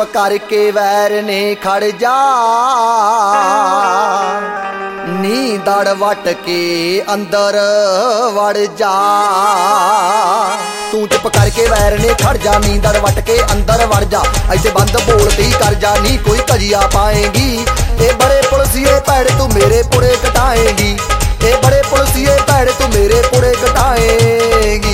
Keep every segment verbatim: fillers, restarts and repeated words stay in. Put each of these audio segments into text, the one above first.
करके वैर ने खड़ जा नी दड़ वट के अंदर वड़ जा। तू चुप करके वैर ने खड़ जा नी दड़ वट के अंदर वड़ जा। ऐसे बंद बोलती कर जा नी कोई कजिया पाएगी। ए बड़े पुलसिए पैड़ तू मेरे पुड़े कटाएगी। ए बड़े पुलसिए पैड़ तू मेरे पुड़े कटाएगी।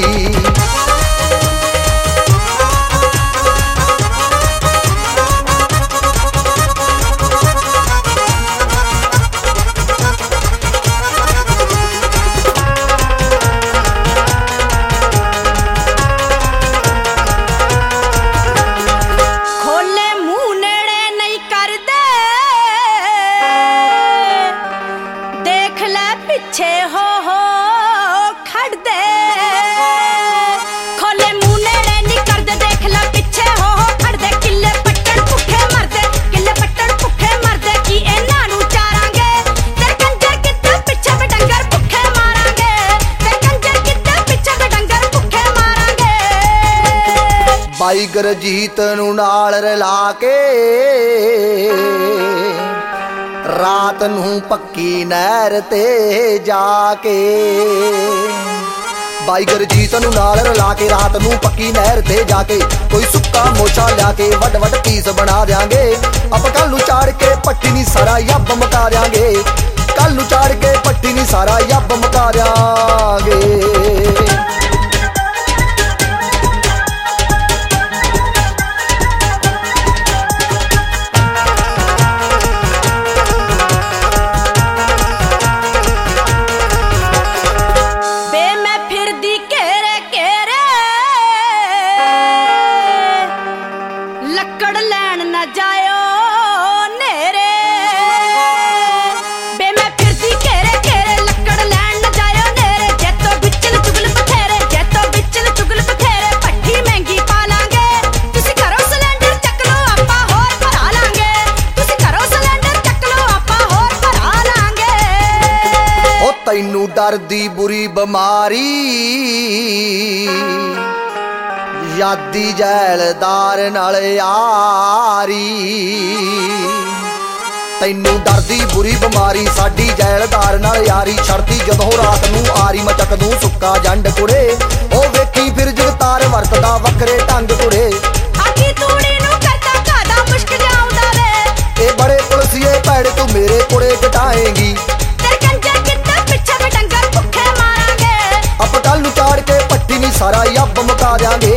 पीछे हो हो खड़ दे खोले मुंह नेड़े नहीं कर दे। देख ला पीछे हो हो खड़ दे। किले पट्टन भुखे मर दे किले पट्टन भुखे मर दे की इन्हां नूं चारांगे। तेरे कंजर किते पीछे पे डंगर भुखे मारांगे। तेरे कंजर किते पीछे पे डंगर भुखे मारांगे। बाई गुरजीत नूं नाल रला के रात नूं पक्की नहर ते जाके। बाई गुरजीत नूं नाल रला के रात नूं पक्की नहर ते जाके। कोई सुक्का मोचा लिया के वड वड पीस बना देंगे। अब कल नूं चाड़ के पट्टी नी सारा यब मुका देंगे। कल नूं चाड़ के पट्टी नी सारा यब मुका देंगे। लकड़ लैन न जायो नेरे बे मैं फिरदी घेरे घेरे। लकड़ लैन न जायो नेरे जे तो बिचल चुगल बथेरे जे तो बिचल चुगल बथेरे। भट्ठी महंगी पा लांगे तुसी करो सिलेंडर चक लो आपां होर भरा लांगे। तुसी करो सिलेंडर चक लो आपां होर भरा लांगे। ओ तैनू डर दी बुरी बीमारी यादी जैलदार नाल यारी। तैनू डर दी बुरी बीमारी साडी जैलदार नाल यारी। छड़दी जदों रात नूं आरी मचक दूं सुक्का जंड कुड़े। ओ वेखी फिर जगतार वरतदा वखरे ढंग कुड़े। आखी तूड़ी नूं करदा कादा मुश्क जाउंदा वे। ए बड़े पुलसिए पैड़ तू मेरे कुड़े कटाएगी। तेरे कंजर किते पीछे पे डंगर भुखे मारांगे। अब कल नूं चाड़ के पट्टी नी सारा यब मुका देंगे।